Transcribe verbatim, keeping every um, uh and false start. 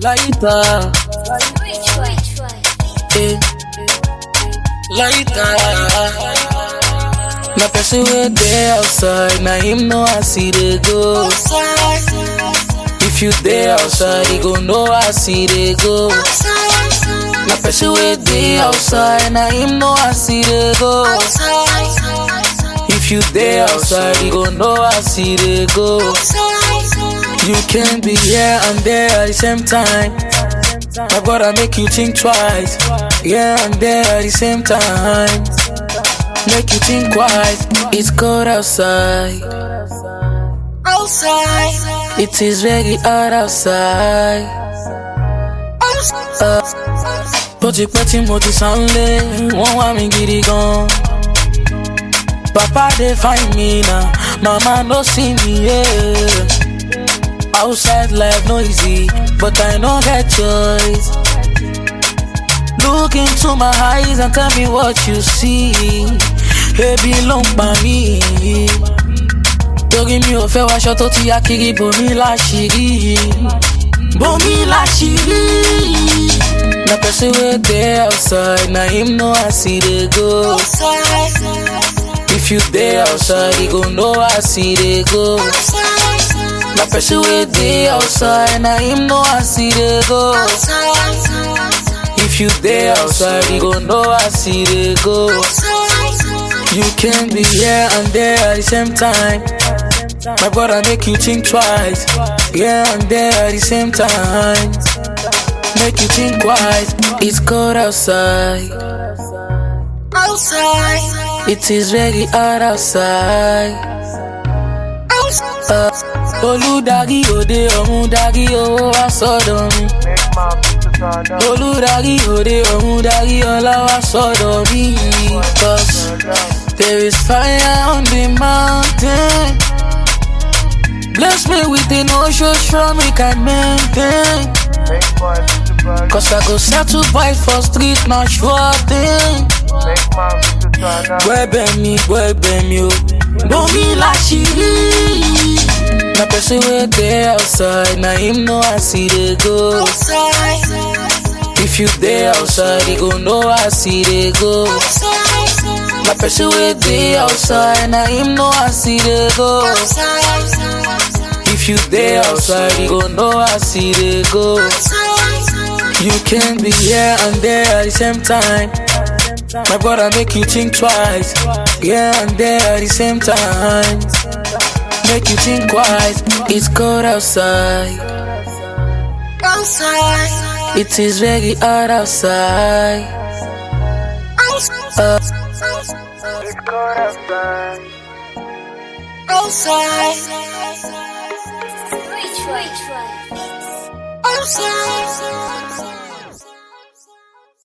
Lighter. Eh. Lighter. Na person wey dey outside, na him know I see they go. If you dey outside, you go know I see they go. Na person wey dey outside, na him know I see they go. If you dey outside, you go know I see they go. You can be here and there at the same time. My brother make you think twice. Here and there at the same time. Make you think twice. It's cold outside. Outside. It is very hot outside. Uh, Poti peti moti sanle, won wa mi gidi gan. Papa they find me now, mama no see me, yeah. Outside life no easy, but I no get choice. Look into my eyes and tell me what you see. Baby long by me. Torí mi ò fẹ́ wáṣọ tó ti ya kiri bomi láṣìírí. Bomi láṣìírí. Na person wey dey outside, na him know I see they go. If you dey outside, you go know I see they go. Na person wey dey outside, na him know I see they go. If you dey outside, you go know I see they go. You can be here and there at the same time. My brother make you think twice. Here and there at the same time. Make you think twice. It's cold outside. Outside. It is very hot outside. Uh, Oludari ode omudari owo wa sọ́dọ̀ mi. Oludari ode omudari ọlá wa sọ́dọ̀ mi. Cause there is fire on the mountain. Bless me with an ocean strong we can maintain. Cause I go settle by for street, not sure thing. Webe mi, webe mi o. Bomi láṣìírí. Na person wey dey outside, na him know I see they go. If you dey outside, you go know I see they go. Na person wey dey outside, na him know I see they go. If you dey outside, you go know I see they go. You can be here and there at the same time. My brother make you think twice. Here and there at the same time. Make you think twice. It's cold outside. Outside. It is very hot outside. Uh, It's cold outside. outside. Which way? Outside.